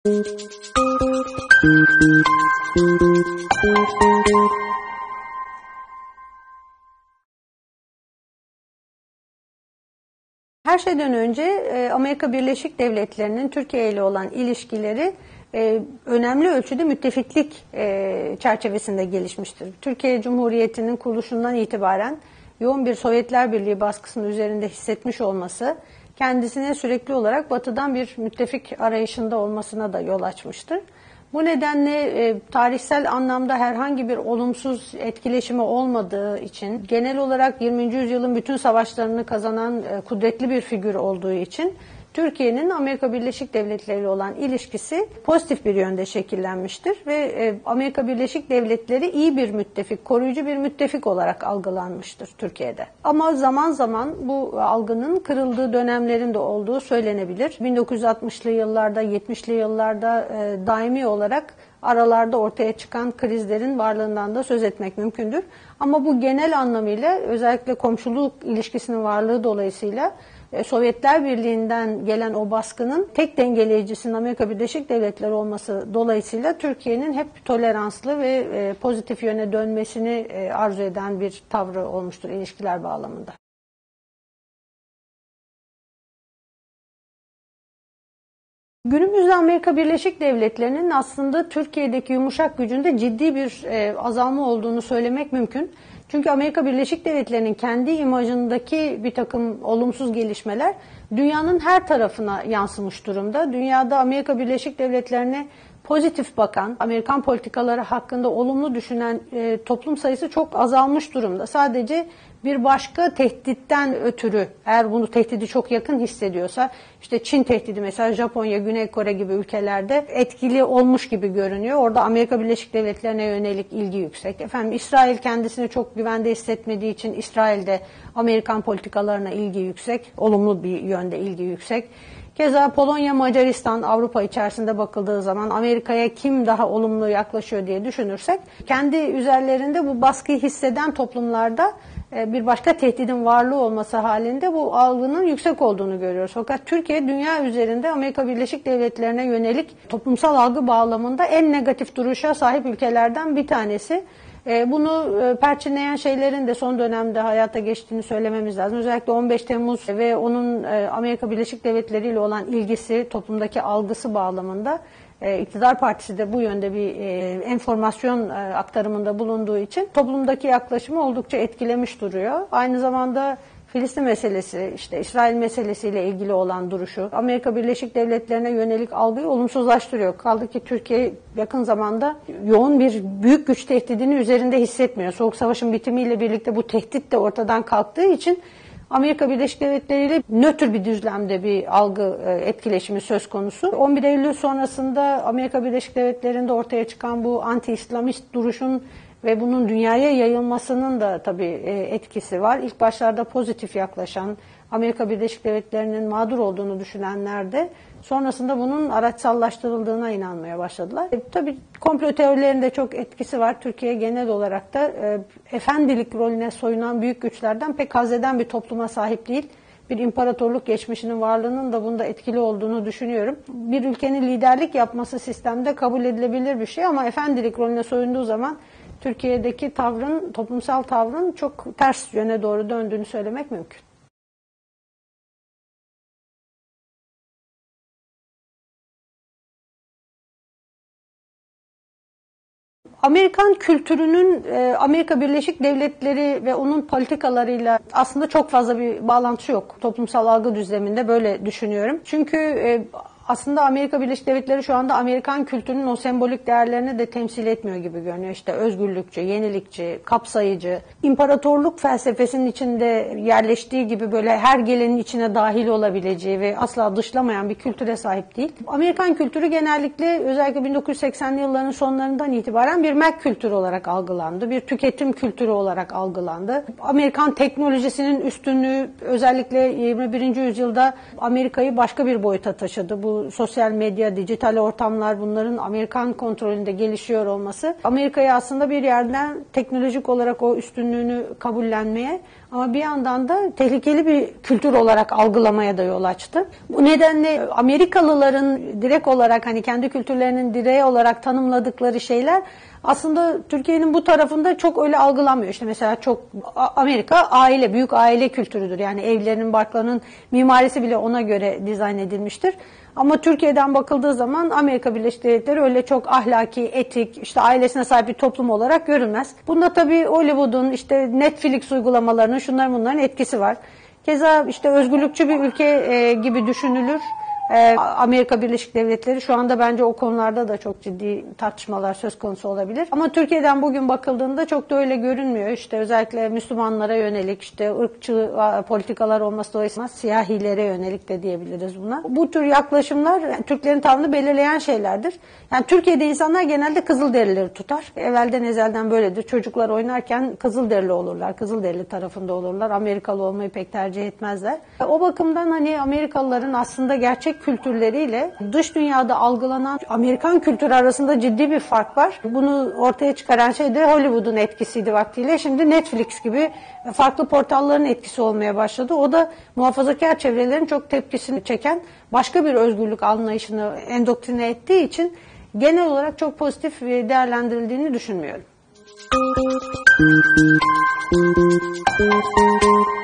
Her şeyden önce Amerika Birleşik Devletleri'nin Türkiye ile olan ilişkileri önemli ölçüde müttefiklik çerçevesinde gelişmiştir. Türkiye Cumhuriyeti'nin kuruluşundan itibaren yoğun bir Sovyetler Birliği baskısının üzerinde hissetmiş olması, kendisine sürekli olarak Batı'dan bir müttefik arayışında olmasına da yol açmıştır. Bu nedenle tarihsel anlamda herhangi bir olumsuz etkileşimi olmadığı için, genel olarak 20. yüzyılın bütün savaşlarını kazanan kudretli bir figür olduğu için Türkiye'nin Amerika Birleşik Devletleri ile olan ilişkisi pozitif bir yönde şekillenmiştir ve Amerika Birleşik Devletleri iyi bir müttefik, koruyucu bir müttefik olarak algılanmıştır Türkiye'de. Ama zaman zaman bu algının kırıldığı dönemlerin de olduğu söylenebilir. 1960'lı yıllarda, 70'li yıllarda daimi olarak aralarda ortaya çıkan krizlerin varlığından da söz etmek mümkündür. Ama bu genel anlamıyla özellikle komşuluk ilişkisinin varlığı dolayısıyla Sovyetler Birliği'nden gelen o baskının tek dengeleyicisinin Amerika Birleşik Devletleri olması dolayısıyla Türkiye'nin hep toleranslı ve pozitif yöne dönmesini arzu eden bir tavrı olmuştur ilişkiler bağlamında. Günümüzde Amerika Birleşik Devletleri'nin aslında Türkiye'deki yumuşak gücünde ciddi bir azalma olduğunu söylemek mümkün. Çünkü Amerika Birleşik Devletleri'nin kendi imajındaki bir takım olumsuz gelişmeler dünyanın her tarafına yansımış durumda. Dünyada Amerika Birleşik Devletleri'ne pozitif bakan, Amerikan politikaları hakkında olumlu düşünen toplum sayısı çok azalmış durumda. Sadece bir başka tehditten ötürü, eğer bunu tehdidi çok yakın hissediyorsa, işte Çin tehdidi mesela Japonya, Güney Kore gibi ülkelerde etkili olmuş gibi görünüyor. Orada Amerika Birleşik Devletleri'ne yönelik ilgi yüksek. İsrail kendisini çok güvende hissetmediği için İsrail'de Amerikan politikalarına ilgi yüksek, olumlu bir yönde ilgi yüksek. Keza Polonya, Macaristan, Avrupa içerisinde bakıldığı zaman Amerika'ya kim daha olumlu yaklaşıyor diye düşünürsek, kendi üzerlerinde bu baskıyı hisseden toplumlarda bir başka tehdidin varlığı olması halinde bu algının yüksek olduğunu görüyoruz. Fakat Türkiye dünya üzerinde Amerika Birleşik Devletleri'ne yönelik toplumsal algı bağlamında en negatif duruşa sahip ülkelerden bir tanesi. Bunu perçinleyen şeylerin de son dönemde hayata geçtiğini söylememiz lazım. Özellikle 15 Temmuz ve onun Amerika Birleşik Devletleri ile olan ilgisi, toplumdaki algısı bağlamında İktidar Partisi de bu yönde bir enformasyon aktarımında bulunduğu için toplumdaki yaklaşımı oldukça etkilemiş duruyor. Aynı zamanda Filistin meselesi, işte İsrail meselesiyle ilgili olan duruşu, Amerika Birleşik Devletleri'ne yönelik algıyı olumsuzlaştırıyor. Kaldı ki Türkiye yakın zamanda yoğun bir büyük güç tehdidini üzerinde hissetmiyor. Soğuk Savaş'ın bitimiyle birlikte bu tehdit de ortadan kalktığı için Amerika Birleşik Devletleri ile nötr bir düzlemde bir algı etkileşimi söz konusu. 11 Eylül sonrasında Amerika Birleşik Devletleri'nde ortaya çıkan bu anti-İslamist duruşun ve bunun dünyaya yayılmasının da tabii etkisi var. İlk başlarda pozitif yaklaşan, Amerika Birleşik Devletleri'nin mağdur olduğunu düşünenler de sonrasında bunun araçsallaştırıldığına inanmaya başladılar. Tabii komplo teorilerinde çok etkisi var. Türkiye genel olarak da efendilik rolüne soyunan büyük güçlerden pek haz eden bir topluma sahip değil. Bir imparatorluk geçmişinin varlığının da bunda etkili olduğunu düşünüyorum. Bir ülkenin liderlik yapması sistemde kabul edilebilir bir şey ama efendilik rolüne soyunduğu zaman Türkiye'deki tavrın, toplumsal tavrın çok ters yöne doğru döndüğünü söylemek mümkün. Amerikan kültürünün Amerika Birleşik Devletleri ve onun politikalarıyla aslında çok fazla bir bağlantısı yok. Toplumsal algı düzleminde böyle düşünüyorum. Çünkü aslında Amerika Birleşik Devletleri şu anda Amerikan kültürünün o sembolik değerlerini de temsil etmiyor gibi görünüyor. İşte özgürlükçü, yenilikçi, kapsayıcı, imparatorluk felsefesinin içinde yerleştiği gibi böyle her gelenin içine dahil olabileceği ve asla dışlamayan bir kültüre sahip değil. Amerikan kültürü genellikle özellikle 1980'li yılların sonlarından itibaren bir Mac kültürü olarak algılandı. Bir tüketim kültürü olarak algılandı. Amerikan teknolojisinin üstünlüğü özellikle 21. yüzyılda Amerika'yı başka bir boyuta taşıdı. Bu bu sosyal medya, dijital ortamlar, bunların Amerikan kontrolünde gelişiyor olması Amerika'yı aslında bir yerden teknolojik olarak o üstünlüğünü kabullenmeye ama bir yandan da tehlikeli bir kültür olarak algılamaya da yol açtı. Bu nedenle Amerikalıların direkt olarak hani kendi kültürlerinin direği olarak tanımladıkları şeyler aslında Türkiye'nin bu tarafında çok öyle algılanmıyor. İşte mesela çok Amerika aile, büyük aile kültürüdür. Yani evlerinin, barklarının mimarisi bile ona göre dizayn edilmiştir. Ama Türkiye'den bakıldığı zaman Amerika Birleşik Devletleri öyle çok ahlaki, etik, işte ailesine sahip bir toplum olarak görülmez. Bunda tabii Hollywood'un, işte Netflix uygulamalarının, şunların bunların etkisi var. Keza işte özgürlükçü bir ülke gibi düşünülür. Amerika Birleşik Devletleri şu anda bence o konularda da çok ciddi tartışmalar söz konusu olabilir. Ama Türkiye'den bugün bakıldığında çok da öyle görünmüyor. İşte özellikle Müslümanlara yönelik işte ırkçı politikalar olması dolayısıyla siyahilere yönelik de diyebiliriz buna. Bu tür yaklaşımlar yani Türklerin tavrını belirleyen şeylerdir. Yani Türkiye'de insanlar genelde Kızılderilileri tutar. Evvelden ezelden böyledir. Çocuklar oynarken Kızılderili olurlar. Kızılderili tarafında olurlar. Amerikalı olmayı pek tercih etmezler. O bakımdan hani Amerikalıların aslında gerçek kültürleriyle dış dünyada algılanan Amerikan kültürü arasında ciddi bir fark var. Bunu ortaya çıkaran şey de Hollywood'un etkisiydi vaktiyle. Şimdi Netflix gibi farklı portalların etkisi olmaya başladı. O da muhafazakar çevrelerin çok tepkisini çeken başka bir özgürlük anlayışını endoktrine ettiği için genel olarak çok pozitif değerlendirildiğini düşünmüyorum.